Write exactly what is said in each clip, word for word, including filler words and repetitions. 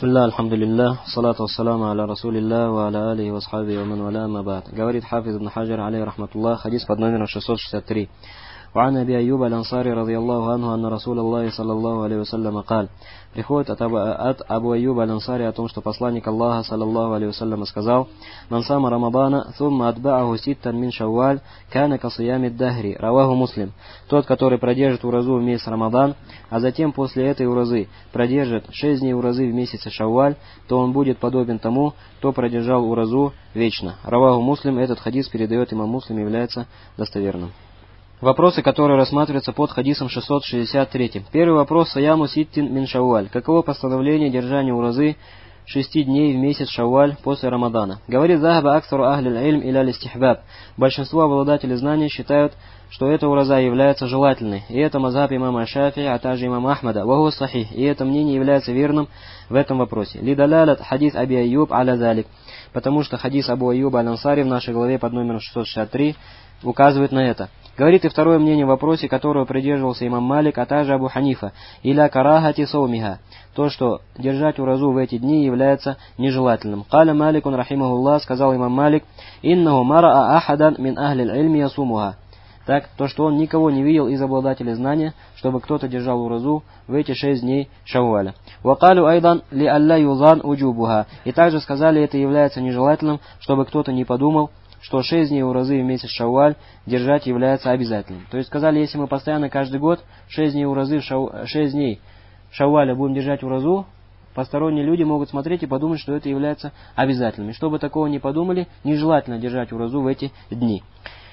Бисмилля, алхамдулилля, салату вассаламу аля расулилля, ва аля алихи ва схаби ва ман валя ма ба'д. Говорит Хафиз ибн Хаджар, алейхи рахматуллах, хадис под номером шестьсот шестьдесят три. وعن أبي أيوب الأنصاري رضي الله عنه أن رسول الله صلى الله عليه وسلم قال. Приходит от Абу, от Абу Айюба аль-Ансари о том, что посланник Аллаха саллаллаху алейхи вассалям сказал: «Ман сама Рамадана, thumма атба'аху ситтан мин шавваль, кана ка сиями дахри». Раваху Муслим. Тот, который продержит уразу в месяц Рамадан, а затем после этой уразы продержит шесть дней уразы в месяце Шавваль, то он будет подобен тому, кто продержал уразу вечно. Раваху Муслим. Этот хадис передает имам Муслим, является достоверным. Вопросы, которые рассматриваются под хадисом шестьсот шестьдесят три. Первый вопрос: Саяму ситтин мин шавваль. Каково постановление держания уразы шести дней в месяц Шавваль после Рамадана? Говорит Захаба аксару ахлил ильм иля листихбаб. Большинство обладателей знаний считают, что эта ураза является желательной. И это мазхаб имама Шафии, а также имама Ахмада. Ваху сахих. И это мнение является верным в этом вопросе. Лидалялят хадис Аби Айюб аля залик. Потому что хадис Абу Айюба аль-Ансари в нашей главе под номером шестьсот шестьдесят три указывает на это. Говорит и второе мнение в вопросе, которого придерживался имам Малик, а также Абу Ханифа, иля карахати саумиха, то, что держать уразу в эти дни является нежелательным. Каля Маликун рахимахуллах, сказал имам Малик, иннаху мараа ахадан мин ахлил ильми ясумуха. Так, то, что он никого не видел из обладателей знания, чтобы кто-то держал уразу в эти шесть дней Шавваля. Вакалю айдан ли алля юзан уджубуха. И также сказали, это является нежелательным, чтобы кто-то не подумал, что шесть дней уразы в месяц Шавваль держать является обязательным. То есть сказали, если мы постоянно каждый год шесть дней уразы в шав... шесть дней Шавваля будем держать уразу, посторонние люди могут смотреть и подумать, что это является обязательным. И чтобы такого не подумали, нежелательно держать уразу в эти дни.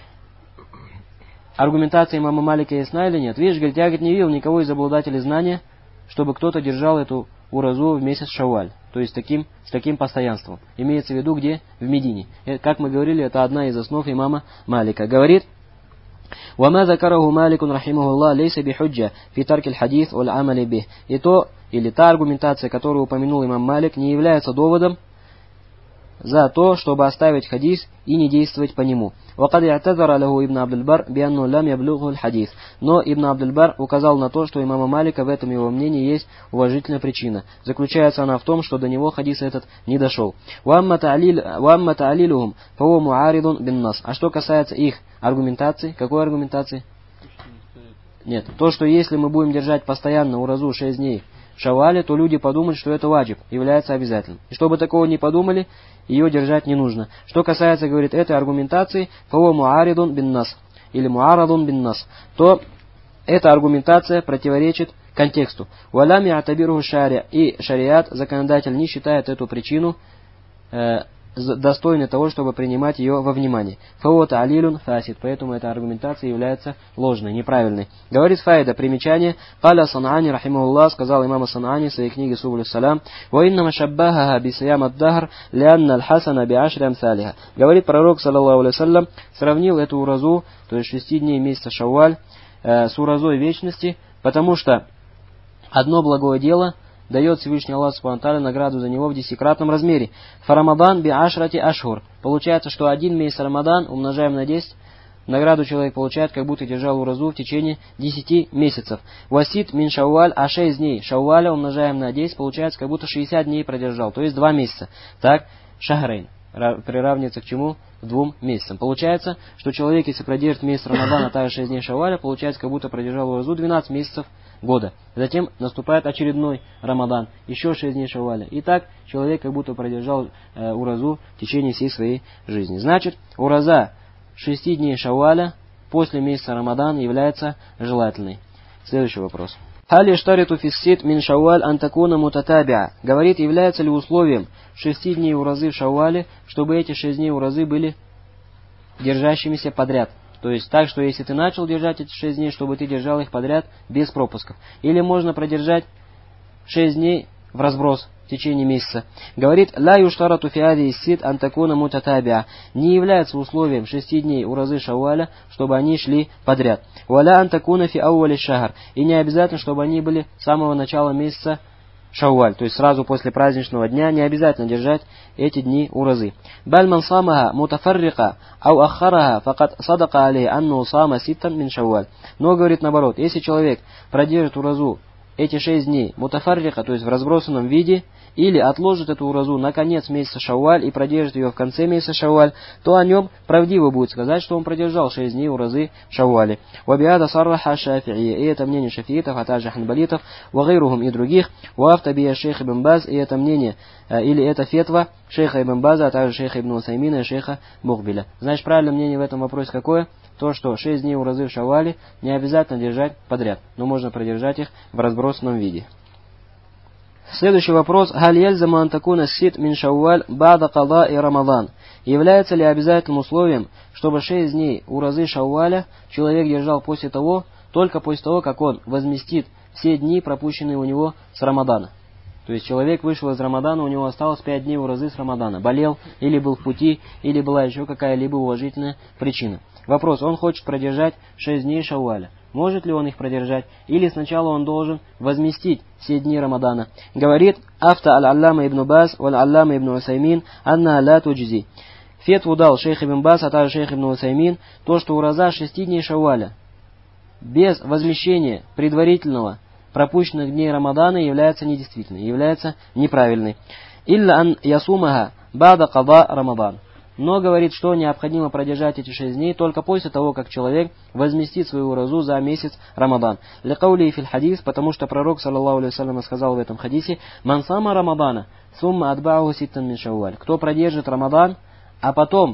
Аргументация имама Малика ясна или нет? Видишь, говорит, я говорит, не видел никого из обладателей знания, чтобы кто-то держал эту уразу в месяц Шавваль. То есть таким, с таким постоянством. Имеется в виду где? В Медине. И, как мы говорили, это одна из основ имама Малика. Говорит: «Вама закараху Маликун рахимахуллах лейса бихуджа фи таркиль хадис валь амали бих». И то, или та аргументация, которую упомянул имам Малик, не является доводом за то, чтобы оставить хадис и не действовать по нему. وقد اعتذر له ابن عبد البر بأنه لم يبلغه الحديث. Но Ибн Абдуль-Бар указал на то, что имама Малика в этом его мнении есть уважительная причина. Заключается она в том, что до него хадис этот не дошел. وَأَمَّا تَعْلِيلُهُمْ فَهُوَ مُعَارِضٌ بِالنَّص. А что касается их аргументации, какой аргументации? Нет, то, что если мы будем держать постоянно уразу шесть дней в Шаввале, то люди подумают, что это ваджиб, является обязательным. И чтобы такого не подумали, ее держать не нужно. Что касается, говорит, этой аргументации, фаво муаридун бин нас, или муарадун бин нас, то эта аргументация противоречит контексту. Валями атабиру шари, и шариат, законодатель, не считает эту причину э, достойной того, чтобы принимать ее во внимание. Фаота алилун фасид, поэтому эта аргументация является ложной, неправильной. Говорит Файда, примечание, Каля Санаани, рахимахуллах, сказал имам Санаани в своей книге Субулю Салам, «Ва иннама шаббахаха бисиям ад-дахр, лианна аль-хасана биашри амсалиха». Говорит пророк, саллаллаху алейхи вассалям, сравнил эту уразу, то есть шести дней месяца Шавваль, э, с уразой вечности, потому что одно благое дело дает Всевышний Аллах Субхану ва Тааля награду за него в десятикратном размере. Фарамадан би ашрати ашхур. Получается, что один месяц Рамадан умножаем на десять, награду человек получает, как будто держал уразу в течение десяти месяцев. Васит мин шавваль, а шесть дней Шавваля умножаем на десять, получается, как будто шестьдесят дней продержал, то есть два месяца. Так, шахрейн приравнивается к чему? К двум месяцам. Получается, что человек, если продержит месяц Рамадана, а также шесть дней Шавваля, получается, как будто продержал уразу двенадцать месяцев года. Затем наступает очередной Рамадан, еще шесть дней Шавваля. И так человек как будто продержал э, уразу в течение всей своей жизни. Значит, ураза шести дней Шавваля после месяца Рамадан является желательной. Следующий вопрос. Хали штариту фиссит мин Шавваль антакуна мутатабиа. Говорит, является ли условием шести дней уразы в Шаввале, чтобы эти шесть дней уразы были держащимися подряд. То есть так, что если ты начал держать эти шесть дней, чтобы ты держал их подряд без пропусков. Или можно продержать шесть дней в разброс в течение месяца. Говорит, ла юштарату фи ади сит антакуна мутатабиа. Не является условием шести дней уразы Шавваля, чтобы они шли подряд. Валя антакуна фи ауали шахар. И не обязательно, чтобы они были с самого начала месяца Шавваль, то есть сразу после праздничного дня, не обязательно держать эти дни уразы. Бальман самаха мутафаррика ау ахараха факат садака алей анну сама ситтан мин Шавваль. Но, говорит наоборот, если человек продержит уразу эти шесть дней мутафаррика, то есть в разбросанном виде, или отложит эту уразу на конец месяца Шавваль и продержит ее в конце месяца Шавваль, то о нем правдиво будет сказать, что он продержал шесть дней уразы в Шаввале. Вабиада сарраха шафи'ия, и это мнение шафиитов, а также ханбалитов, вагайрухум и других, вафтабия шейх ибн Баз, и это мнение, или это фетва шейха ибн База, а также шейха ибн Усаймина и шейха Мухбиля. Значит, правильное мнение в этом вопросе какое? То, что шесть дней уразы в Шаввале не обязательно держать подряд, но можно продержать их в разбросанном виде. Следующий вопрос. Халь яльзаму ан такуна сит мин шавваль бада кадаи рамадан. Является ли обязательным условием, чтобы шесть дней уразы Шавваля человек держал после того, только после того, как он возместит все дни, пропущенные у него с Рамадана? То есть человек вышел из Рамадана, у него осталось пять дней уразы с Рамадана. Болел, или был в пути, или была еще какая-либо уважительная причина. Вопрос. Он хочет продержать шесть дней Шавваля. Может ли он их продержать? Или сначала он должен возместить все дни Рамадана? Говорит Афта аль-Аллама ибн Баз валь-Аллама ибн Усаймин анна ла туджзи. Фетву дал шейх ибн Баз, а также шейх ибн Усаймин, то, что ураза шести дней Шавваля без возмещения предварительного пропущенных дней Рамадана является недействительной, является неправильной. Илля ан ясумаха бада када Рамадан. Но говорит, что необходимо продержать эти шесть дней только после того, как человек возместит свою уразу за месяц Рамадан. Ликаули фил хадис, потому что пророк, саллаллаху алейхи вассалям, сказал в этом хадисе: «Ман сама Рамадана, сумма адбауху ситтан мин шавваль». Кто продержит Рамадан, а потом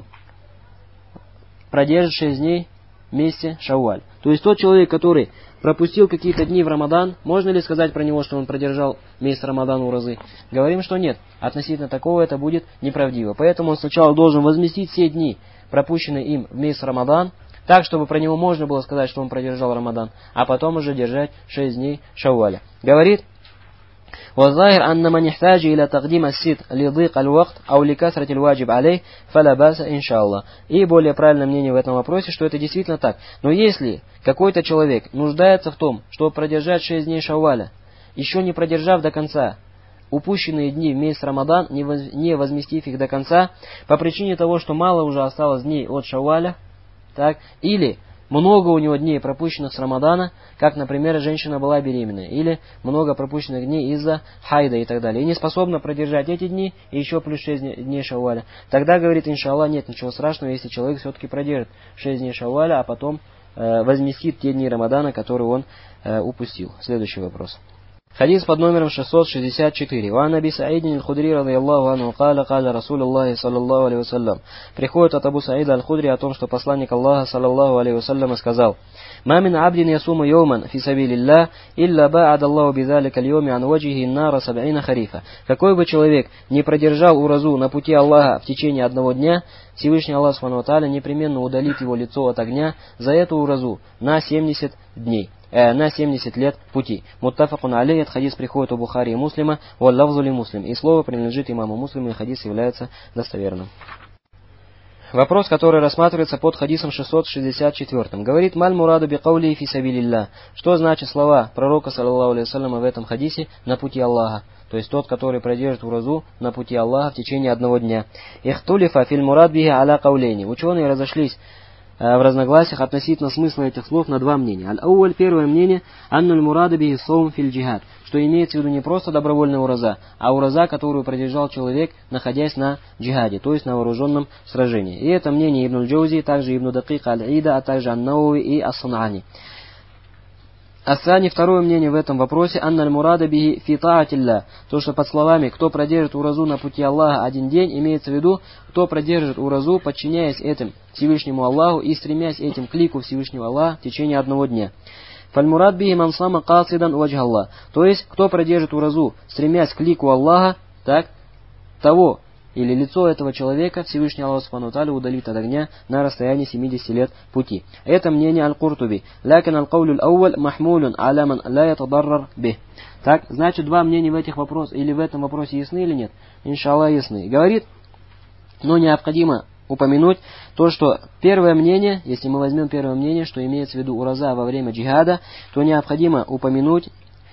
продержит шесть дней вместе Шавваль. То есть тот человек, который пропустил какие-то дни в Рамадан, можно ли сказать про него, что он продержал месяц Рамадан уразы? Говорим, что нет. Относительно такого это будет неправдиво. Поэтому он сначала должен возместить все дни, пропущенные им в месяц Рамадан, так, чтобы про него можно было сказать, что он продержал Рамадан, а потом уже держать шесть дней Шавваля. Говорит: والظاهر أن من يحتاج إلى تقديم الست لضيق الوقت أو لكثرة الواجب عليه فلا بأس إن شاء الله. И более правильное мнение в этом вопросе, что это действительно так. Но если какой-то человек нуждается в том, чтобы продержать шесть дней Шавваля, еще не продержав до конца упущенные дни в месяц Рамадан, не возместив их до конца, по причине того, что мало уже осталось дней от Шавваля, так, или много у него дней, пропущенных с Рамадана, как, например, женщина была беременная, или много пропущенных дней из-за хайда и так далее, и не способна продержать эти дни, и еще плюс шесть дней Шавваля. Тогда, говорит, иншаллах, нет ничего страшного, если человек все-таки продержит шесть дней Шавваля, а потом э, возместит те дни Рамадана, которые он э, упустил. Следующий вопрос. Хадис под номером шестьсот шестьдесят четыре. «Ван Аби Саидин аль-Худри радийаллаху анху каля каля Расулуллахи саллаллаху алейхи вассалям». Приходит от Абу Саида аль-Худри о том, что посланник Аллаха саллаллаху алейхи вассалям сказал: «Ма мин абдин ясуму йоман фи сабилиллах, илля ба'ад Аллаху бидалика аль-йоми ан ваджихи нара саб'ина харифа». Какой бы человек не продержал уразу на пути Аллаха в течение одного дня, Всевышний Аллах субхану ва тааля непременно удалит его лицо от огня за эту уразу на семьдесят дней. На семьдесят лет пути. Муттафакун алей, этот хадис приходит у Бухари и Муслима, валлавзу ли Муслим. И слово принадлежит имаму Муслиму, и хадис является достоверным. Вопрос, который рассматривается под хадисом шестьсот шестьдесят четыре. Говорит: «Маль мураду би каули фи сабилилля». Что значит слова пророка, саллаллаху алейхи вассаляма, в этом хадисе на пути Аллаха? То есть тот, который продержит уразу на пути Аллаха в течение одного дня. Ихтулифа филь мурад бихи аля каулейни. Ученые разошлись в разногласиях относительно смысла этих слов на два мнения. Аль-Ауаль, первое мнение, аннуль мурада бихи соум филь джихад, что имеется в виду не просто добровольная ураза, а ураза, которую продержал человек, находясь на джихаде, то есть на вооруженном сражении. И это мнение Ибн Джаузи, также Ибн Дакик аль-Ида, а также Ан-Науи и Ас-Сан'ани. Асани, второе мнение в этом вопросе, анналь мурада бихи фи таатилля, то, что под словами «кто продержит уразу на пути Аллаха один день», имеется в виду, кто продержит уразу, подчиняясь этим Всевышнему Аллаху и стремясь этим к лику Всевышнего Аллаха в течение одного дня. Фальмурад бихи мансама касидан ваджх Аллах, то есть кто продержит уразу, стремясь к лику Аллаха, так, того или лицо этого человека Всевышний Аллах субхану ва тааля удалит от огня на расстоянии семидесяти лет пути. Это мнение Аль-Куртуби. Лякин аль-каулю аль-ауаль махмулюн аля ман ла ятадаррар бих. Так, значит, два мнения в этих вопросах или в этом вопросе ясны или нет? Иншаллах, ясны. Говорит, но необходимо упомянуть то, что первое мнение, если мы возьмем первое мнение, что имеется в виду ураза во время джихада, то необходимо упомянуть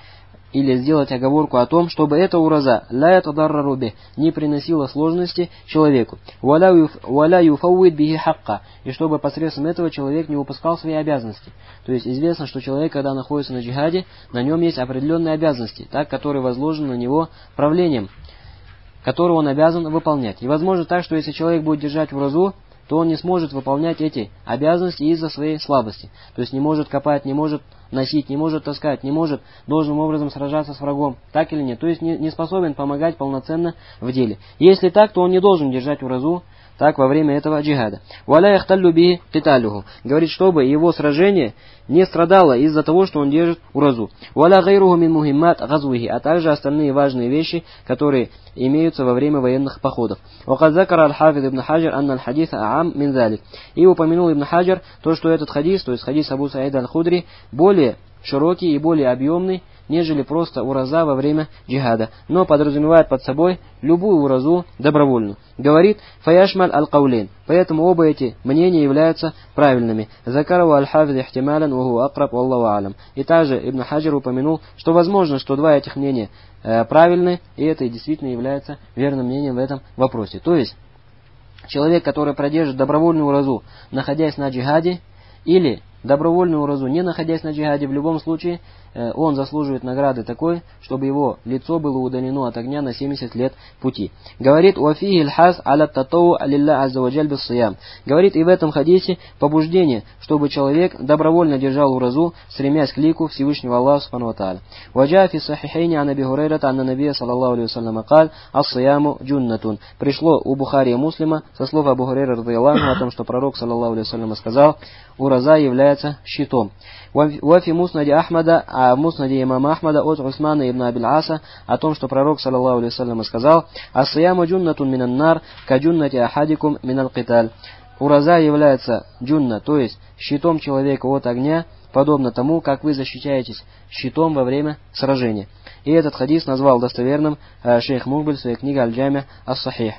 или сделать оговорку о том, чтобы эта ураза ля ятадаррару бих не приносила сложности человеку, валя юфауид бихи хакка, и чтобы посредством этого человек не упускал свои обязанности. То есть известно, что человек, когда находится на джихаде, на нем есть определенные обязанности, так, которые возложены на него правлением, которые он обязан выполнять. И возможно так, что если человек будет держать уразу, то он не сможет выполнять эти обязанности из-за своей слабости. То есть не может копать, не может носить, не может таскать, не может должным образом сражаться с врагом. Так или нет? То есть не, не способен помогать полноценно в деле. Если так, то он не должен держать уразу так во время этого джихада. «Валя яхталлю би киталюху». Говорит, чтобы его сражение не страдало из-за того, что он держит уразу. «Валя гайруху мин мухиммат газвихи», а также остальные важные вещи, которые имеются во время военных походов. «Вакад закара аль-хафид ибн Хаджар анна аль-хадиса аам мин залик». И упомянул Ибн Хаджар то, что этот хадис, то есть хадис Абу Саида аль-Худри, более широкий и более объемный, нежели просто ураза во время джихада, но подразумевает под собой любую уразу добровольную. Говорит «Фаяшмаль аль-каулейн». Поэтому оба эти мнения являются правильными. Закарова аль-хафид ихтималян ваху акраб валлаху алям. И также Ибн Хаджар упомянул, что возможно, что два этих мнения э, правильны, и это действительно является верным мнением в этом вопросе. То есть, человек, который продержит добровольную уразу, находясь на джихаде, или добровольную уразу, не находясь на джихаде, в любом случае э, он заслуживает награды такой, чтобы его лицо было удалено от огня на семьдесят лет пути. Говорит «Уафихи льхаз аля татоу алилля аззаваджаль биссиям». Говорит, и в этом хадисе побуждение, чтобы человек добровольно держал уразу, стремясь к лику Всевышнего Аллаха субхану ва тааля. «Ваджа фи сахихейни ан Аби Хурайрата анна набия саллаллаху алейхи вассалям каль ас-сияму джуннатун». Пришло у Бухари и Муслима со слов Абу Хурайра радийаллаху анху о том, что пророк саллаллаху алейхи вассалям сказал: ураза является щитом. Вафи муснади Ахмада, а в муснаде имама Ахмада от Усмана ибн Абиль Аса о том, что пророк саллаллаху алейхи вассалям сказал: «Ас-сияму джуннатун минан нар, ка джуннати ахадикум минал киталь». Ураза является джунна, то есть щитом человека от огня, подобно тому, как вы защищаетесь щитом во время сражения. И этот хадис назвал достоверным э, шейх Мукбиль в своей книге Аль-Джами ас-Сахих.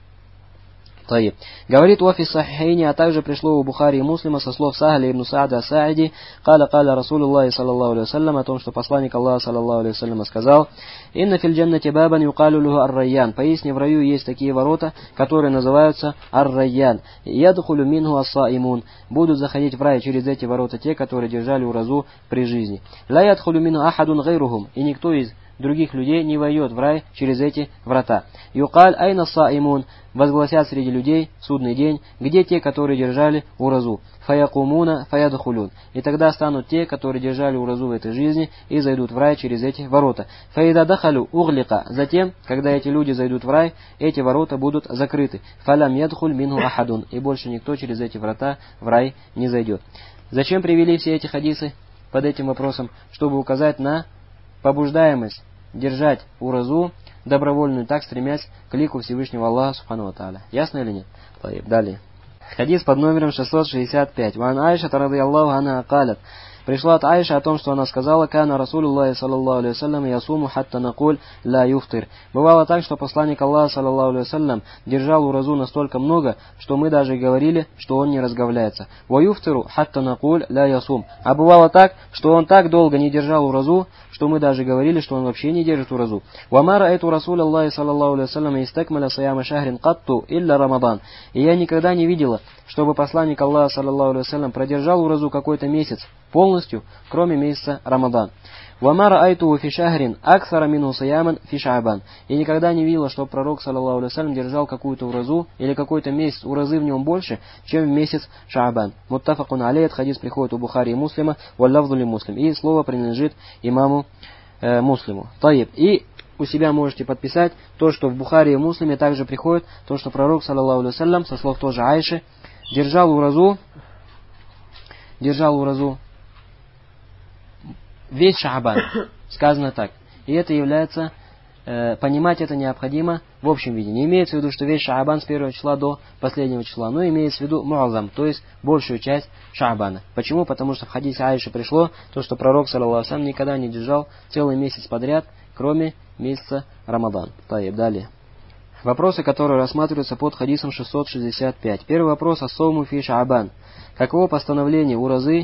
Таиб. Говорит Уафи Сахихейни, а также пришло у Бухари и Муслима со слов Сахаля ибн Саада ас-Сааиди, каля каля Расулуллахи саллаллаху алейхи вассалям, о том, что посланник Аллаха саллаллаху алейхи вассалям сказал: «Инна фил джаннати бабан юкалю луху ар-райян». Поясни, в раю есть такие ворота, которые называются ар-райян. Ядхулю минху ас-саимун. Будут заходить в рай через эти ворота те, которые держали уразу при жизни. Ла ядхулю минху ахадун гайрухум. И никто из других людей не войдет в рай через эти врата. Юкаль айна саимун. Возгласят среди людей в судный день, где те, которые держали уразу. Фаякумуна фаядхулюн. И тогда станут те, которые держали уразу в этой жизни, и зайдут в рай через эти ворота. Фаида дахалю углика. Затем, когда эти люди зайдут в рай, эти ворота будут закрыты. Фалям ядхуль минху ахадун. И больше никто через эти врата в рай не зайдет. Зачем привели все эти хадисы под этим вопросом? Чтобы указать на побуждаемость держать уразу добровольную, так стремясь к лику Всевышнего Аллаха субхану ва тааля. Ясно или нет? Далее. Хадис под номером шестьсот шестьдесят пять. Ван Айша радийаллаху анха калят. Пришла от Айши о том, что она сказала: «Кана Расулуллахи саллаллаху алейхи вассалям ясуму хатта накуль ла юфтир». Бывало так, что посланник Аллаха саллаллаху алейхи вассалям держал уразу настолько много, что мы даже говорили, что он не разговляется. Ва юфтиру хатта накуль ла ясум. А бывало так, что он так долго не держал уразу, что мы даже говорили, что он вообще не держит уразу. «Ва ма раайту Расулаллахи саллаллаху алейхи вассалям истакмаля саяма шахрин катту илля Рамадан». И я никогда не видела, чтобы посланник Аллаха саллаллаху алейхи вассалям продержал уразу какой-то месяц полностью, кроме месяца Рамадан. «Ва раайту фи шахрин аксара минху сияман фи шаабан». И никогда не видела, что пророк саллаллаху алейхи вассалям держал какую-то уразу или какой-то месяц уразы в нем больше, чем в месяц Шаабан. Муттафакун алейх. Хадис приходит у Бухари и Муслима, валлафзу ли Муслим. И слово принадлежит имаму э, Муслиму. Таиб. И у себя можете подписать то, что в Бухари и Муслиме также приходит, то, что пророк саллаллаху алейхи вассалям, со слов тоже Айши, держал уразу, держал уразу весь Шаабан. Сказано так. И это является, э, понимать это необходимо в общем виде. Не имеется в виду, что весь Шаабан с первого числа до последнего числа, но имеется в виду муазам, то есть большую часть Шаабана. Почему? Потому что в хадисе Айши пришло то, что пророк саллаллаху алейхи вассалям никогда не держал целый месяц подряд, кроме месяца Рамадан. Таиб, далее. Вопросы, которые рассматриваются под хадисом шестьсот шестьдесят пять. Первый вопрос: ас-сауму фи Шаабан. Каково постановление уразы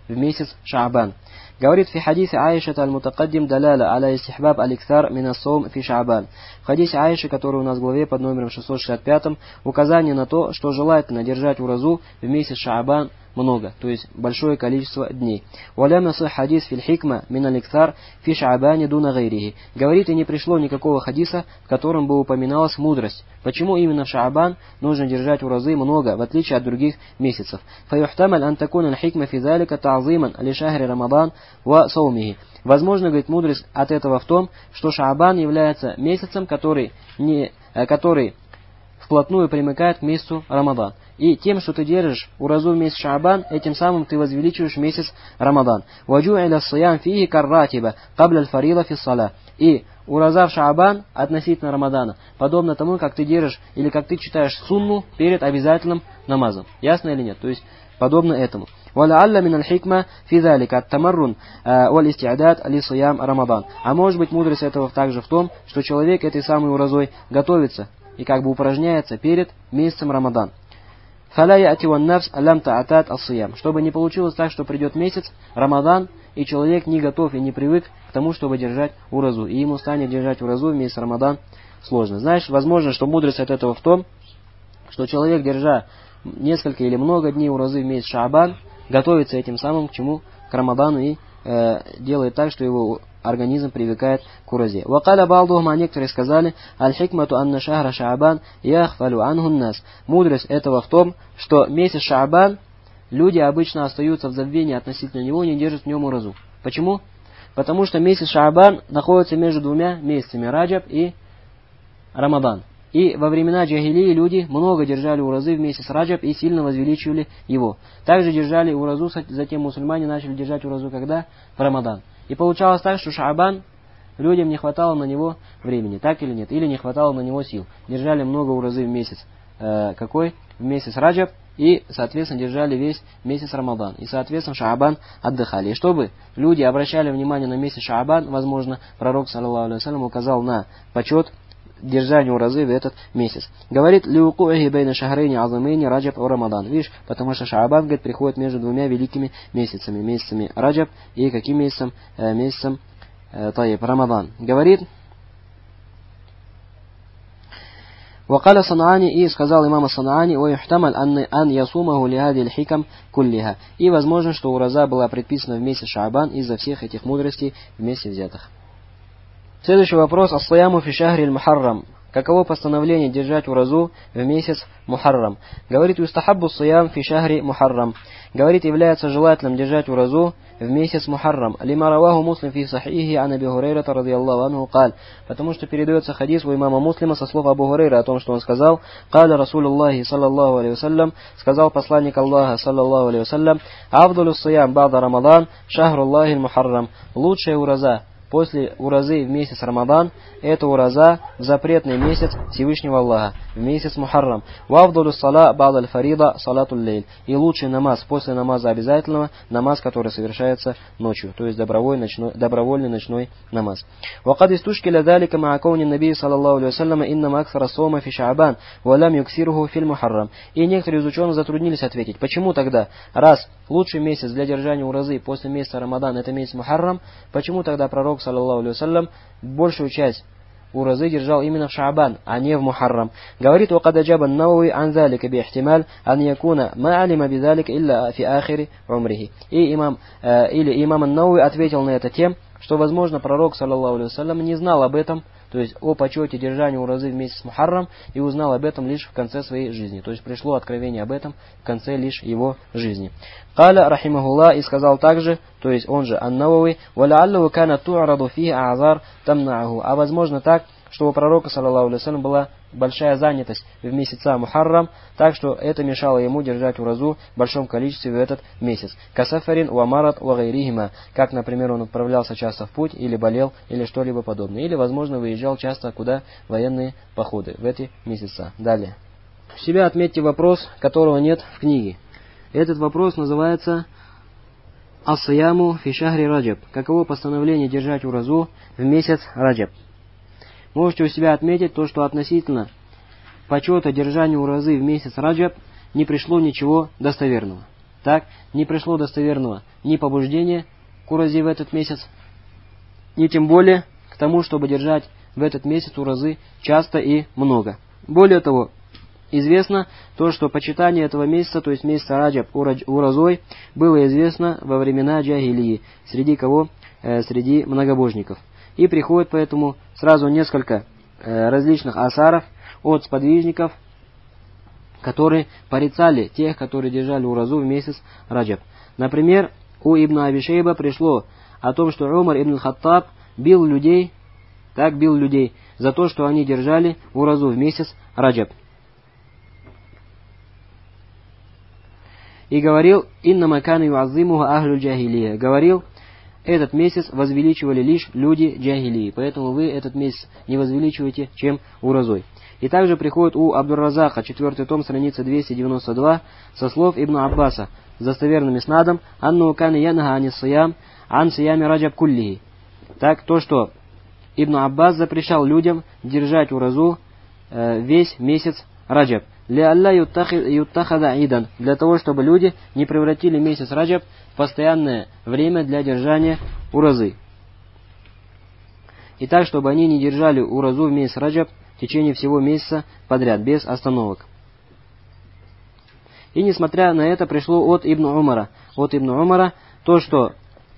в месяц Шаабан. Говорит в хадисе Аиша аль-Мутакаддим даляля аля истихбаб аль-иктар мин ас-саум фи Шаабан. В хадисе Аиши, который у нас в главе под номером шестьсот шестьдесят пять, указание на то, что желательно держать уразу в месяц Шаабан много, то есть большое количество дней. Валям насих хадис фил хикма мин аль-иктар фи Шаабане дуна гайрихи. Говорит, и не пришло никакого хадиса, в котором бы упоминалась мудрость. Почему именно в Шаабан нужно держать уразы много, в отличие от других месяцев? Фаюхтамаль ан такуна аль-хикма фи залика та'зиман ли шахри Рамадан ва саумихи. Возможно, говорит, мудрость от этого в том, что Шаабан является месяцем, который, не, который вплотную примыкает к месяцу Рамадан. И тем, что ты держишь уразу в месяц Шаабан, этим самым ты возвеличиваешь месяц Рамадан. Ваджу'иля ссиям фихи карратиба кабля аль-фарила фи ссаля. И ураза в Шаабан относительно Рамадана подобно тому, как ты держишь или как ты читаешь сунну перед обязательным намазом. Ясно или нет? То есть подобно этому. وَلَعَلَّ مِنَ الْحِكْمَةِ فِي ذَلِكَ التَّمَرُّنْ وَالْإِسْتِعْدَادُ لِصِيَامِ رَمَضَانِ. А может быть, мудрость этого также в том, что человек этой самой уразой готовится и как бы упражняется перед месяцем Рамадан. فَلَا يَأْتِ وَالنَّفْسِ لَمْ تَعْتَادْ الصِّيَامِ. Чтобы не получилось так, что придет месяц Рамадан, и человек не готов и не привык к тому, чтобы держать уразу, и ему станет держать уразу в месяц Рамадан сложно. Знаешь, возможно, что мудрость от этого в том, что человек, держа несколько или много дней уразы в месяц Шаабан, готовится этим самым к чему? К Рамадану, и э, делает так, что его организм привыкает к уразе. Вакаля балдухма, некоторые сказали, аль-хикмату анна шахра Шаабан яхфалю анхун нас. Мудрость этого в том, что месяц Шаабан люди обычно остаются в забвении относительно него, не держат в нем уразу. Почему? Потому что месяц Шаабан находится между двумя месяцами, Раджаб и Рамадан. И во времена джахилии люди много держали уразы в месяц Раджаб и сильно возвеличивали его. Также держали уразу, затем мусульмане начали держать уразу когда? В Рамадан. И получалось так, что Шаабан людям не хватало на него времени, так или нет? Или не хватало на него сил. Держали много уразы в месяц. Э, какой? В месяц Раджаб. И, соответственно, держали весь месяц Рамадан. И, соответственно, Шаабан отдыхали. И чтобы люди обращали внимание на месяц Шаабан, возможно, пророк, саллаллаху алейхи ва саллям, указал на почет держанию уразы в этот месяц. Говорит, «Лиукуахи бейна шахрейни азамейни Раджаб и Рамадан». Видишь, потому что Шаабан, говорит, приходит между двумя великими месяцами. Месяцами Раджаб и каким месяцем? Э, месяцем э, Таиб, Рамадан. Говорит, وقال صنعاني, и сказал имам Санаани, ويحتمل أن يصومه لهذه الحكم كلها. И возможно, что ураза была предписана в месяц Шаабан из-за всех этих мудростей вместе взятых. Следующий вопрос. Ас-саяму фи шахри аль-Мухаррам. Каково постановление держать уразу в месяц Мухаррам? Говорит, юстахаббу сиям фи шахри Мухаррам. Говорит, является желательным держать уразу в месяц Мухаррам. Лима раваху Муслим фи сахихи ан Аби Хурейрата радийаллаху анху каль. Потому что передается хадис у имама Муслима со слов Абу Хурейра о том, что он сказал: «Каля Расулуллахи саллаллаху алейхи вассалям», сказал посланник Аллаха саллаллаху алейхи вассалям: «Авдулю сиям бада Рамадан шахруллахи Мухаррам». Лучшая ураза после уразы в месяц Рамадан — это ураза в запретный месяц Всевышнего Аллаха, в месяц Мухаррам. Вавдулю сала бада аль-фарида салатуль лейль. И лучший намаз после намаза обязательного — намаз, который совершается ночью, то есть добровольный ночной, добровольный ночной намаз. Вакад истушкиля далика маакауни наби саллаллаху алейхи вассалям иннама аксара сома фи Шаабан валям юксируху филь Мухаррам. И некоторые из ученых затруднились ответить, почему тогда, раз лучший месяц для держания уразы после месяца Рамадан — это месяц Мухаррам, почему тогда пророк саллаллаху алейхи вассалям большую часть уразы держал именно в Шаабан, а не в Мухаррам? Говорит, وقد أجاب النووي عن ذلك باحتمال أن يكون ما علم بذلك إلا في آخر عمره. И имам, э, или имам ан-Науи ответил на это тем, что, возможно, пророк, саллаллаху алейхи вассалям, не знал об этом, то есть о почете держания уразы в месяц Мухаррам, и узнал об этом лишь в конце своей жизни. То есть пришло откровение об этом в конце лишь его жизни. Каля рахимахулла, и сказал также, то есть он же ан-Навави, валяллаху кана ту'раду фихи а'зар тамнa'аху. А возможно так, что у пророка, саллаллаху алейхи вассалям, была большая занятость в месяца Мухаррам, так что это мешало ему держать уразу в большом количестве в этот месяц. Касафарин уамарат уагайрихима, как, например, он отправлялся часто в путь, или болел, или что-либо подобное. Или, возможно, выезжал часто куда военные походы в эти месяца. Далее. В себя отметьте вопрос, которого нет в книге. Этот вопрос называется Ас-Саяму фи шахри Раджаб. Каково постановление держать уразу в месяц Раджаб? Можете у себя отметить то, что относительно почета держания уразы в месяц Раджаб не пришло ничего достоверного. Так, не пришло достоверного ни побуждения к уразе в этот месяц, ни тем более к тому, чтобы держать в этот месяц уразы часто и много. Более того, известно то, что почитание этого месяца, то есть месяца Раджаб уразой, было известно во времена джахилии, среди кого? Э, среди многобожников. И приходит поэтому сразу несколько э, различных асаров от сподвижников, которые порицали тех, которые держали уразу в месяц Раджаб. Например, у Ибн Аби Шейба пришло о том, что Умар ибн Хаттаб бил людей, так бил людей, за то, что они держали уразу в месяц Раджаб. И говорил: «Инна макана юаззимуха ахлю джахилия». Говорил, этот месяц возвеличивали лишь люди джахилии, поэтому вы этот месяц не возвеличиваете, чем уразой. И также приходит у Абдур-Разака, четвертый том, страница двести девяносто два, со слов Ибн Аббаса, с достоверным иснадом: «Анну кана янха ани сиям, ан сиями раджаб куллихи». Так, то, что Ибн Аббас запрещал людям держать уразу э, весь месяц Раджаб. «Ля алла юттахада идан», для того, чтобы люди не превратили месяц Раджаб в постоянное время для держания уразы. И так, чтобы они не держали уразу в месяц Раджаб в течение всего месяца подряд, без остановок. И несмотря на это, пришло от Ибн Умара, от Ибн Умара то, что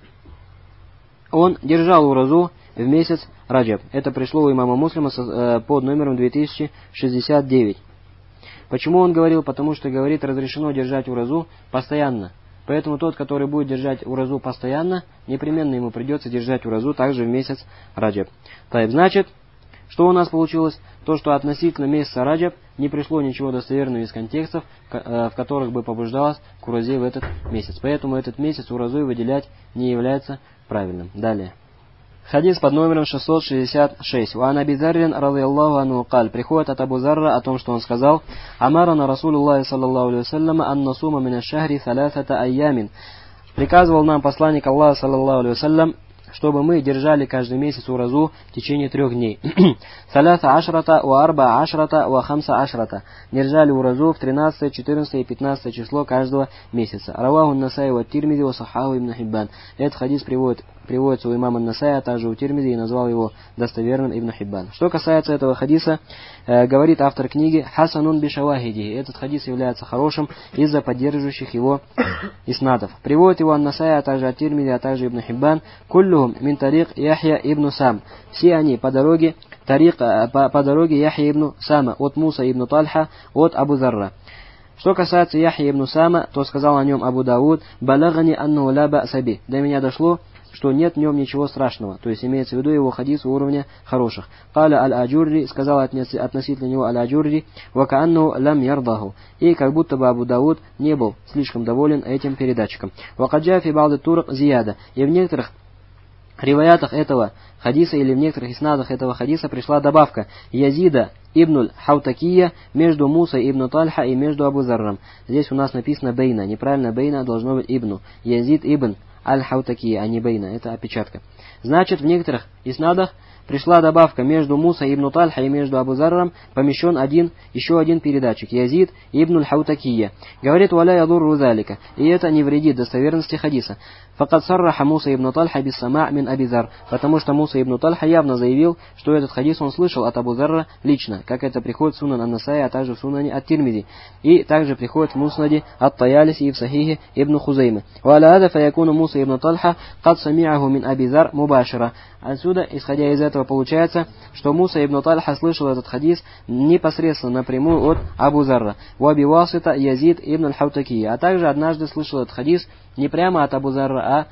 он держал уразу в месяц Раджаб. Это пришло у имама Муслима под номером две тысячи шестьдесят девять. Почему он говорил? Потому что, говорит, разрешено держать уразу постоянно. Поэтому тот, который будет держать уразу постоянно, непременно ему придется держать уразу также в месяц Раджаб. Так, значит, что у нас получилось? То, что относительно месяца Раджаб не пришло ничего достоверного из контекстов, в которых бы побуждалось к уразе в этот месяц. Поэтому этот месяц уразой выделять не является правильным. Далее. Хадис под номером шестьсот шестьдесят шесть. «Ва ан Аби Заррин радийаллаху анху каль». Приходит от Абу Зарра о том, что он сказал: «Амарана Расулуллахи саллаллаху алейхи вассалям ан насума мин аш-шахри саласата айямин». Приказывал нам посланник Аллаха саллаллаху алейхи вассалям, чтобы мы держали каждый месяц уразу в течение трех дней. Саляса ашрата, ва арба ашрата, ва хамса ашрата. Держали уразу в тринадцатое, четырнадцатое и пятнадцатое число каждого месяца. Раваху Насай ва Тирмизи ва Сахаху ибн Хиббан. Этот хадис приводит, приводится у имама Насая, а также у Тирмизи, и назвал его достоверным Ибн Хиббан. Что касается этого хадиса, э, говорит автор книги: «Хасанун бишавахиди». Этот хадис является хорошим из-за поддерживающих его иснадов. Приводит его Ан-Насай, а также от Тирмизи, а также Ибн Хиббан. Куллюхум мин тарик Яхья ибн Сам. Все они по дороге тарик, по, по дороге Яхья ибн Сама, от Муса ибн Тальха, от Абу Зарра. Что касается Яхья ибн Сама, то сказал о нем Абу Дауд: «Балагани анну ла ба'са би». До меня дошло, что нет в нем ничего страшного, то есть имеется в виду его хадис уровня хороших. Каля аль-Аджурри, сказал относительно него аль-Аджурри: «Вакаанну лам ярдаху». И как будто бы Абу Дауд не был слишком доволен этим передатчиком. «Вакаджа фи ба'ды турк зияда». И в некоторых риваятах этого хадиса или в некоторых иснадах этого хадиса пришла добавка Язида ибн Хаутакия между Мусой ибн Тальха и между Абу Зарром. Здесь у нас написано Бейна. Неправильно, Бейна должно быть Ибну. Язид ибн Аль-Хаутакия, а не Бейна. Это опечатка. Значит, в некоторых иснадах пришла добавка между Муса ибн Тальха и между Абу Зарром помещен один, еще один передатчик. Язид ибн Аль-Хаутакия. Говорит: «Валя ядурру залика». И это не вредит достоверности хадиса. «Факад сарраха Муса ибн Тальха бис сама' мин Аби Зар». Потому что Муса ибн Тальха явно заявил, что этот хадис он слышал от Абу Зарра лично, как это приходит в Сунан Ан-Насай, а также в Сунане ат-Тирмизи. И также приходит в Муснаде ат-Таялиси и в Сахихе ибн Хузеймы. «Валя ада фаякуну Муса ибн Тальха кад сами'аху мин Аби Зар мубашира». Отсюда, исходя из этого, получается, что Муса ибн Тальха слышал этот хадис непосредственно напрямую от Абу Зарра. «Ваби васита Язид ибн Аль-Хаутакия». А также однажды слышал этот хадис не прямо от Абу Зарра, а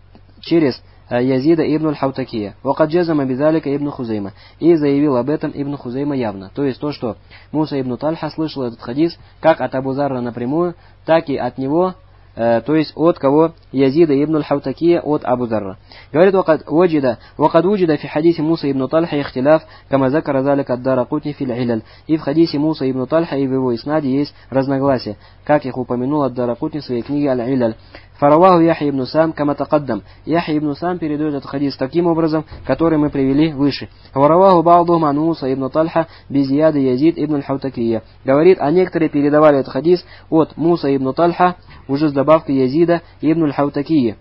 через Язида ибн Аль-Хаутакия. «Вакад джазама бидалика ибн Хузейма». И заявил об этом Ибн Хузейма явно. То есть то, что Муса ибн Тальха слышал этот хадис как от Абу Зарра напрямую, так и от него, э, то есть от кого? Язида ибн Аль-Хаутакия, от Абу Зарра. Говорит: «Вакад ваджида, вакад вуджида фи хадисе Муса ибн Тальха ихтиляф, кама закара залика ад-Даракутни фил иляль». И в хадисе Муса ибн Тальха и в его иснаде есть разногласия, как их упомянул ад-Даракутни в своей книге Аль-Иляль. Фараваху Яхья ибн Сам кама тақаддам. Яхья ибн Сам передает этот хадис таким образом, который мы привели выше. Вараваху ба'духум ан Муса ибн Тальха безияда Язид ибн аль-Хаутакия. Говорит, а некоторые передавали этот хадис от Муса ибн Тальха уже с добавкой Язида ибн аль-Хаутакия.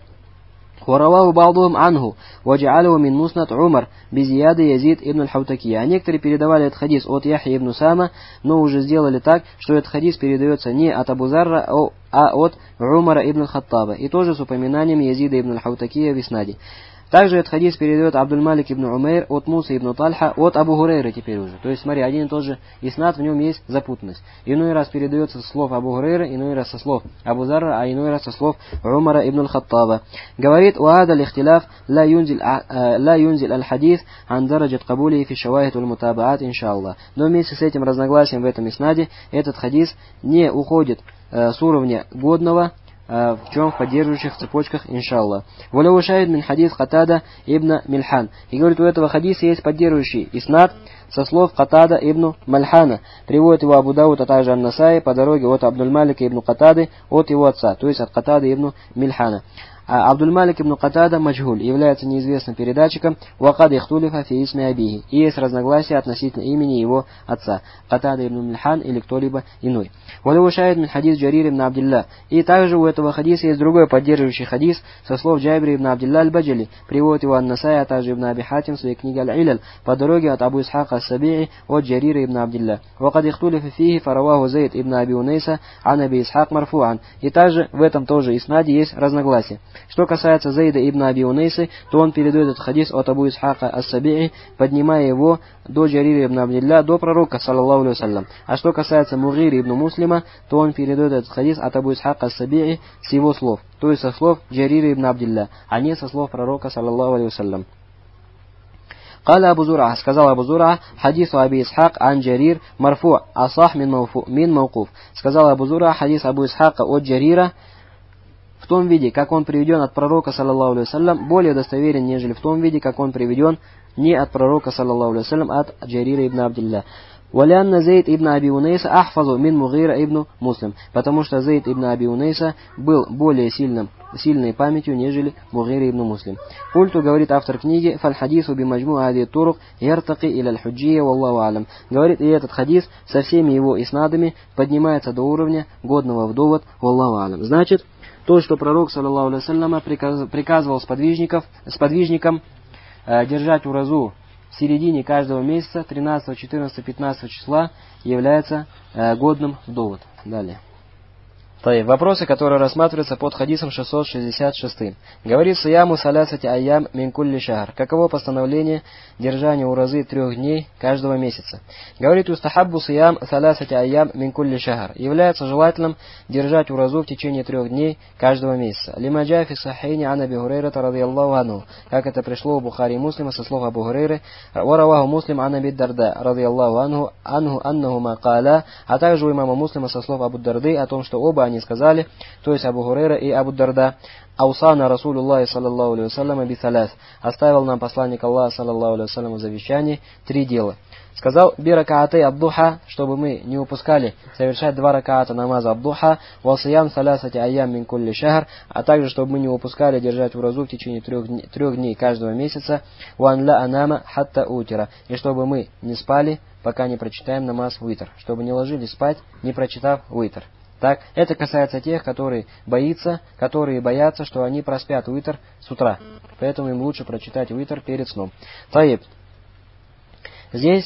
ورواه بعضهم عنه وجعله من مسند عمر بزيادة يزيد ибн аль-Хаутакия. А некоторые передавали этот хадис от Яхьи ибн Сама, но уже сделали так, что этот хадис передается не от Абу Зарра, а от Умара ибн аль-Хаттаба, и тоже с упоминанием Язида ибн аль-Хаутакия в иснаде. Также этот хадис передает Абдуль-Малик ибн Умейр от Муса ибн Тальха от Абу Гурейры теперь уже. То есть, смотри, один и тот же иснад, в нем есть запутанность. Иной раз передается со слов Абу Гурейры, иной раз со слов Абу Зарра, а иной раз со слов Умара ибн аль-Хаттаба. Говорит, «Уада лихтиляф ла юнзиль аль-хадис ан дараджат кабули фи шавахид уль-мутабаат иншаллах». Но вместе с этим разногласием в этом иснаде этот хадис не уходит э, с уровня годного, в чем в поддерживающих цепочках, иншаллах. Валяу шахид мин хадис Катада ибн Мильхан. И говорит, у этого хадиса есть поддерживающий иснад со слов Катада ибн Мальхана. Приводит его Абу Дауд, а также Ан-Насаи по дороге от Абдуль-Малика ибн Катады от его отца, то есть от Катады ибн Мильхана. А Абдуль-Малик ибн Катада маджгуль является неизвестным передатчиком вакад ихтулифа фи исми абихи. И есть разногласия относительно имени его отца, Катада ибн Мильхан или кто-либо иной. Валяу шахид мин хадис Джарир ибн Абдилла. И также у этого хадиса есть другой поддерживающий хадис со слов Джабри ибн Абдилла аль-Баджали. Приводит его Ан-Насаи, а также ибн Аби Хатим в своей книге Аль-Иляль по дороге от Абу Исхака ас-Саби'i от Джарира ибн Абдилла. Вакад ихтулифа фихи фараваху Зайд ибн Аби Унейса ан Аби Исхак марфу'ан. И также в этом тоже иснаде есть разногласия. Что касается Зайда ибн Аби Унейсы, то он передает этот хадис от Абу Исхака ас-Саби'i, поднимая его до Джарира ибн Абдилля, до пророка, саллаллаху алейхи вассалям. А что касается Мугири ибн Муслима, то он передает этот хадис от Абу Исхака ас-Саби'i с его слов, то есть со слов Джарира ибн Абдилля, а не со слов пророка, саллаллаху алейхи вассалям. قال أبو زرعة, сказал Абу Зур'а, хадису Аби Исхак ан Джарир марфу асах мин мауқуф. Сказал Абу Зур'а, хадис Абу Исхака от Джарира в том виде, как он приведен от пророка, саллаллаху алейхи вассалям, более достоверен, нежели в том виде, как он приведен не от пророка, саллаллаху алейхи вассалям, а от Джарира ибн Абдилля. Валянна Зейд ибн Аби Унейса ахфазу мин Мугира ибн Муслим, потому что Зейд ибн Аби Унейса был более сильным, сильной памятью, нежели Мугира ибн Муслим. Культу, говорит автор книги, фаль хадису би маджму ади турук яртаки иля аль-худжия валлаху алям. Говорит, и этот хадис со всеми его иснадами поднимается до уровня годного в довод, валлаху алям. Значит, то, что пророк, саллаллаху алейхи вассалям, приказывал сподвижников, сподвижникам э, держать уразу в середине каждого месяца, тринадцатого, четырнадцатого, пятнадцатого числа, является э, годным в довод. Далее. Вопросы, которые рассматриваются под хадисом шестьсот шестьдесят шесть. Говорит Сияму салясати айям мин кулли шахр. Каково постановление держания уразы трех дней каждого месяца? Говорит Устахаббу Сиям салясати айям мин кулли шахр. Является желательным держать уразу в течение трех дней каждого месяца. Лима джа фи саххейни ан Аби Гурейрата радийаллаху анху. Как это пришло у Бухари и Муслима со слов Абу Гурейры. Вараваху Муслим ан Аби Дарда радийаллаху анху анху аннаху ма каля. А также у имама Муслима со слов Абу Дарды о том, что оба они сказали, то есть Абу Гурейра и Абу Дарда, «Аусана Расулуллахи саллаллаху алейхи вассалям би саляс». Оставил нам посланник Аллаха саллаллаху алейхи вассалям в завещании три дела. Сказал, би ракааты абдуха, чтобы мы не упускали совершать два ракаата намаза абдуха, васиян салясати айям мин кулли шахр, а также чтобы мы не упускали держать уразу в течение трех, трех дней каждого месяца, ван ла анама хатта утира, и чтобы мы не спали, пока не прочитаем намаз витр, чтобы не ложились спать, не прочитав витр. Так, это касается тех, которые боятся, которые боятся, что они проспят витр с утра. Поэтому им лучше прочитать витр перед сном. Таиб. Здесь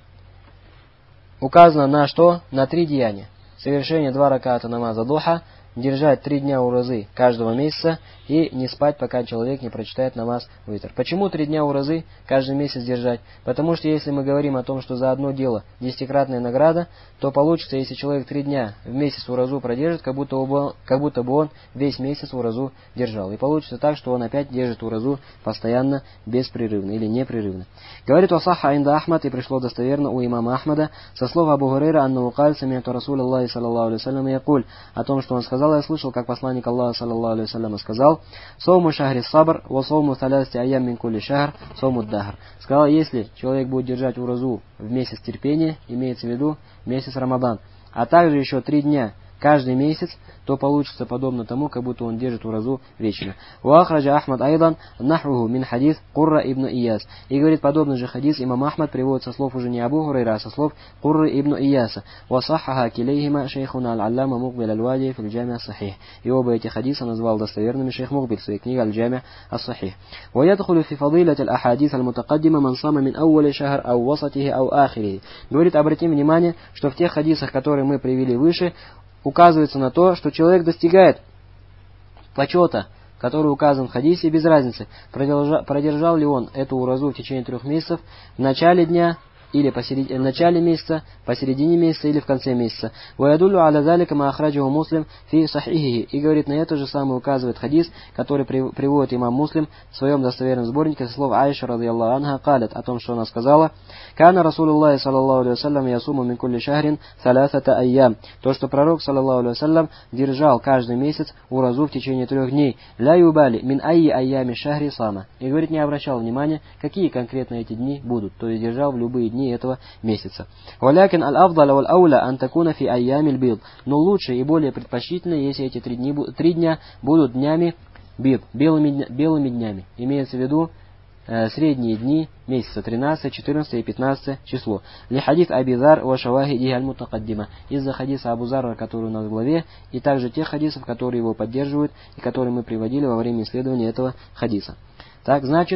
указано на что? На три деяния. Совершение два раката намаза духа, держать три дня уразы каждого месяца и не спать, пока человек не прочитает намаз витр. Почему три дня уразы каждый месяц держать? Потому что если мы говорим о том, что за одно дело десятикратная награда, то получится, если человек три дня в месяц уразу продержит, как будто, бы, как будто бы он весь месяц уразу держал. И получится так, что он опять держит уразу постоянно, беспрерывно или непрерывно. Говорит Васаха инда Ахмад, и пришло достоверно у имама Ахмада со слов Абу Гурейра анна укаль самиату Расулаллахи саллаллаху алейхи вассалям якуль, о том, что он сказал, я слышал, как посланник Аллаха саллаллаху алейхи вассалям сказал: «Сауму шахри сабр, ва сауму талясти айям мин кулли шахр, сауму дахр». Сказал, если человек будет держать уразу в месяц терпения, имеется в виду месяц Рамадан, а также еще три дня каждый месяц, то получится подобно тому, как будто он держит уразу вечно. Уахраджа Ахмад айдан нахруху мин хадис Курра ибн Ияс. И говорит, подобный же хадис имам Ахмад приводит со слов уже не Абу Хурайра, а со слов Курры ибн Ияса. Васахаха килейхима шейхуна аль-аллама Мукбиль аль-Вади фил джами ас-сахих. И оба эти хадиса назвал достоверными шейх Мукбиль в своей книге аль-джами ас-сахих. ويدخل في فضيلة الأحاديث المتقدمة من صام من أول شهر أو وسطه أو آخره. Говорит, обратим внимание, что в тех хадисах, которые мы привели выше, указывается на то, что человек достигает почета, который указан в хадисе, без разницы, продержал, продержал ли он эту уразу в течение трех месяцев, в начале дня, или посередине, в начале месяца, посередине месяца или в конце месяца. وَيَدُلُّ عَلَى ذَلِكَ مَا أَخْرَجَهُ مُسْلِمْ فِي صَحِيحِهِ. И говорит, на это же самое указывает хадис, который приводит имам Муслим в своем достоверном сборнике со слов Аиша радийаллаху анха калят, о том, что она сказала: «Кана Расулуллахи саллаллаху алейхи вассалям ясуму мин кулли шахрин салясата айям». То, что пророк саллаллаху алейхи вассалям держал каждый месяц уразу в течение трех дней. «Ля юбали мин айи айями шахри сама». И говорит, не обращал внимания, какие конкретно эти дни будут, то есть держал в любые дни этого месяца. «Валякин аль-афдал валь-ауля ан такуна фи айями аль-бид». Но лучше и более предпочтительно, если эти три, дни, три дня будут днями бид, белыми, белыми днями. Имеется в виду э, средние дни месяца, тринадцатое, четырнадцатое и пятнадцатое число. Ли хадис Аби Зар ва шавахиди аль-мутакаддима. Из-за хадиса Абу Зара, который у нас в главе, и также тех хадисов, которые его поддерживают, и которые мы приводили во время исследования этого хадиса. Так, значит,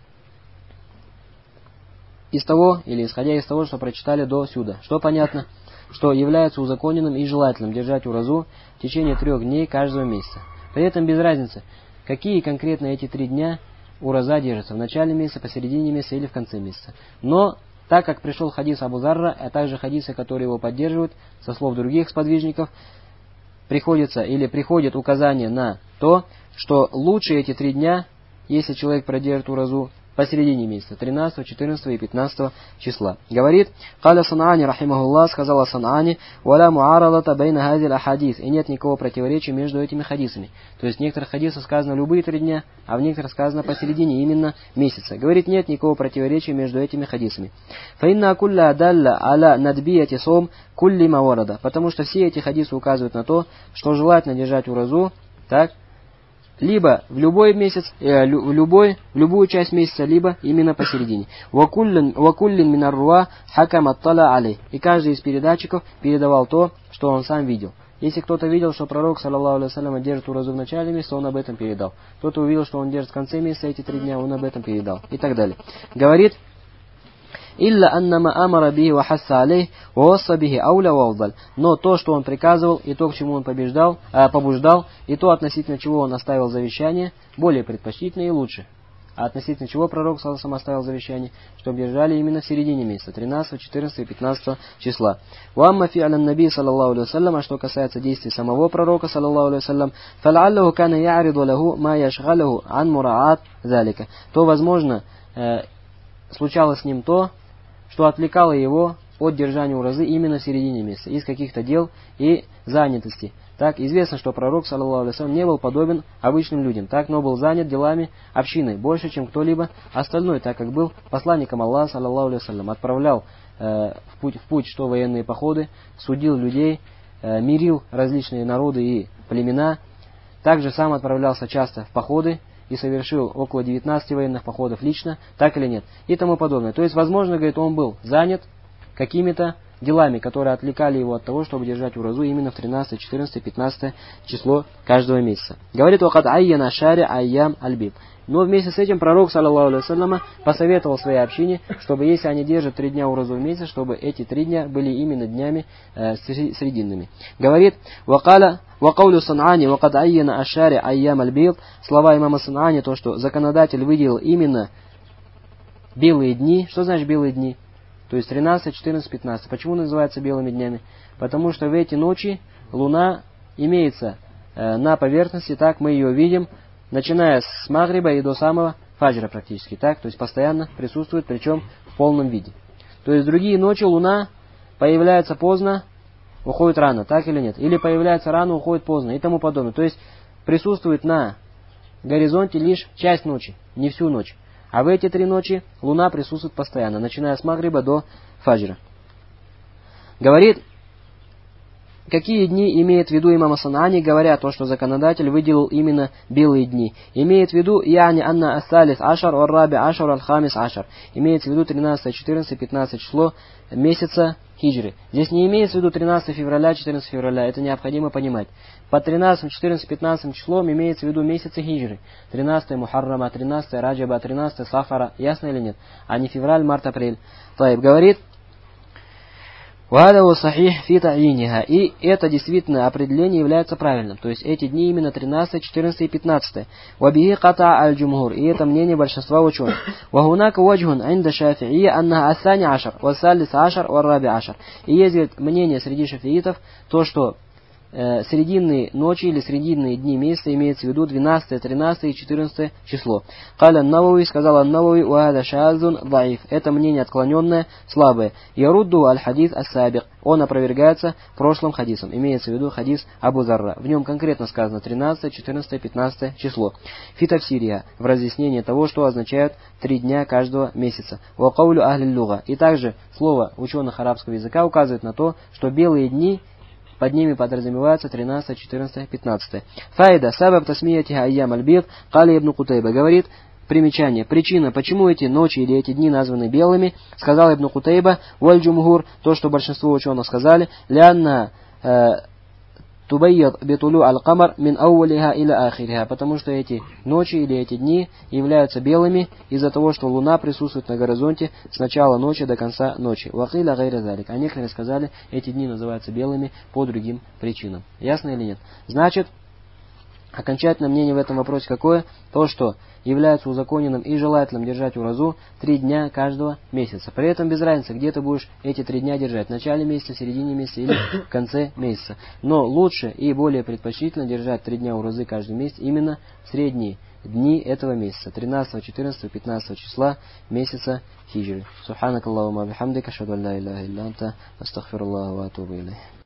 из того, или исходя из того, что прочитали до сюда, что понятно, что является узаконенным и желательным держать уразу в течение трех дней каждого месяца. При этом без разницы, какие конкретно эти три дня ураза держатся, в начале месяца, посередине месяца или в конце месяца. Но, так как пришел хадис Абу Зарра, а также хадисы, которые его поддерживают, со слов других сподвижников, приходится или приходит указание на то, что лучше эти три дня, если человек продержит уразу посередине месяца, тринадцатого, четырнадцатого и пятнадцатого числа. Говорит, «Каля Санаани, рахимахуллах», сказала Санаани, «Валя муарадата бейна хазил ахадис». И нет никакого противоречия между этими хадисами. То есть в некоторых хадисах сказано любые три дня, а в некоторых сказано посередине именно месяца. Говорит, нет никакого противоречия между этими хадисами. «Фаинна кулля адалла аля надбияти сом кулли маварада». Потому что все эти хадисы указывают на то, что желательно держать уразу, так, либо в любой месяц, э, в, любой, в любую часть месяца, либо именно посередине. «Вакуллин минарруа хакам аттала алей». И каждый из передатчиков передавал то, что он сам видел. Если кто-то видел, что пророк, саллаллаху алейхи вассалям, держит уразу в начале месяца, он об этом передал. Кто-то увидел, что он держит в конце месяца эти три дня, он об этом передал. И так далее. Говорит, «Илля аннама амара бихи ва хасса алейх, ва васса бихи ауля ва афдаль». Но то, что он приказывал, и то, к чему он побеждал, э, побуждал, и то, относительно чего он оставил завещание, более предпочтительно и лучше. А относительно чего пророк саллаллаху алейхи ва саллям оставил завещание, чтобы держали именно в середине месяца, тринадцатого, четырнадцатого и пятнадцатого числа. «Вамма фи алян наби саллаллаху алейхи ва саллям», а что касается действий самого пророка саллаллаху алейхи ва саллям, «фал'аллаху кана я'риду лаху ма яшгалаху ан мураат залика». То, возможно, э, случалось с ним то, что отвлекало его от держания уразы именно в середине месяца, из каких-то дел и занятостей. Так, известно, что пророк, саллаллаху алейхи ва саллям, не был подобен обычным людям, так, но был занят делами общины больше, чем кто-либо остальной, так как был посланником Аллаха, саллаллаху алейхи ва саллям, отправлял э, в, путь, в путь что военные походы, судил людей, э, мирил различные народы и племена, также сам отправлялся часто в походы, и совершил около девятнадцати военных походов лично, так или нет, и тому подобное. То есть, возможно, говорит, он был занят какими-то делами, которые отвлекали его от того, чтобы держать уразу именно в тринадцатое, четырнадцатое, пятнадцатое число каждого месяца. Говорит, «Вакад айяна шари айям альбиб». Но вместе с этим пророк, саллаллаху алейхи ва саллям, посоветовал своей общине, чтобы если они держат три дня уразу в месяц, чтобы эти три дня были именно днями э, срединными. Говорит, «Вакаля вакаулю сан'ани вакад айяна ашари айям альбиб». Слова имама Сан'ани, то, что законодатель выделил именно белые дни. Что значит белые дни? То есть тринадцать, четырнадцать, пятнадцать. Почему называются белыми днями? Потому что в эти ночи луна имеется э, на поверхности, так мы ее видим, начиная с магриба и до самого фаджра практически, так, то есть постоянно присутствует, причем в полном виде. То есть другие ночи луна появляется поздно, уходит рано, так или нет? Или появляется рано, уходит поздно и тому подобное. То есть присутствует на горизонте лишь часть ночи, не всю ночь. А в эти три ночи луна присутствует постоянно, начиная с магриба до фаджра. Говорит, какие дни имеет в виду имам Санани, говоря то, что законодатель выделил именно белые дни? Имеет в виду яни анна ассалис ашар, варраби ашар, аль-хамис ашар. Имеется в виду тринадцатое, четырнадцатое, пятнадцатое число месяца хиджры. Здесь не имеется в виду тринадцатое февраля, четырнадцатое февраля. Это необходимо понимать. Под тринадцатым, четырнадцатым, пятнадцатым числом имеется в виду месяцы хиджры. тринадцатое Мухаррама, тринадцатое Раджаба, тринадцатое Сафара. Ясно или нет? А не февраль, март, апрель. Таиб говорит: «Ва'адау сахих фи та'иниха». И это действительно определение является правильным. То есть эти дни именно тринадцатое, четырнадцатое и пятнадцатое. «Вабихи ката аль-джумхур». И это мнение большинства ученых. «Вахунака ваджхун инда шафи'ия анна асани ашар, вассалис ашар, варраби ашар». И есть, говорит, мнение среди шафиитов, то, что э, срединные ночи или срединные дни месяца имеется в виду двенадцатое, тринадцатое и четырнадцатое число. «Каля Навави», сказал Ан-Навави, «Уада шазун даиф». Это мнение отклоненное, слабое. «Ярудду аль-хадис ас-сабик». Он опровергается прошлым хадисом. Имеется в виду хадис Абу Зарра. В нем конкретно сказано тринадцатое, четырнадцатое, пятнадцатое число. Фитафсирия, в разъяснении того, что означают три дня каждого месяца. «Вакаулю ахлил-луга». И также слово ученых арабского языка указывает на то, что белые дни, под ними подразумеваются тринадцатое, четырнадцатое, пятнадцатое. Файда, сабаб тасмиятиха айям аль-бид, кали ибн Кутайба, говорит, примечание, причина, почему эти ночи или эти дни названы белыми, сказал ибн Кутайба, валь джумхур, то, что большинство ученых сказали, лянна тубайяд битулю аль-камар мин ауалиха иля ахириха, потому что эти ночи или эти дни являются белыми из-за того, что луна присутствует на горизонте с начала ночи до конца ночи. Вакиля гайра залик. А некоторые сказали, эти дни называются белыми по другим причинам. Ясно или нет? Значит, окончательное мнение в этом вопросе какое? То, что является узаконенным и желательным держать уразу три дня каждого месяца. При этом без разницы, где ты будешь эти три дня держать. В начале месяца, в середине месяца или в конце месяца. Но лучше и более предпочтительно держать три дня уразы каждый месяц именно в средние дни этого месяца. тринадцатого, четырнадцатого, пятнадцатого числа месяца хиджры. Субханакаллахумма бихамдика, ашхаду ан ла иляха илля анта, астагфируллаха ва атубу илейх.